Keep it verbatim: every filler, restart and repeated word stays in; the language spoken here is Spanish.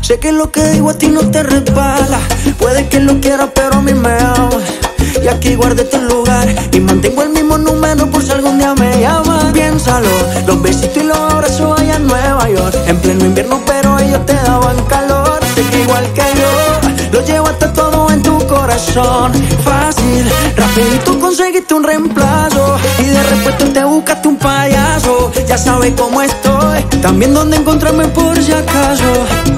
Sé que lo que digo a ti no te resbala. Puede que lo quieras, pero a mí me ama. Y aquí guardé tu lugar y mantengo el mismo número por si algún día me llaman. Piénsalo, los besitos y los abrazos allá en Nueva York. En pleno invierno, pero ellos te daban calor. Sé que igual que yo, lo llevaste todo en tu corazón. Fácil, rapidito conseguiste un reemplazo. Y de repuesto te buscaste un payaso. Ya sabes cómo estoy, también dónde encontrarme por si acaso.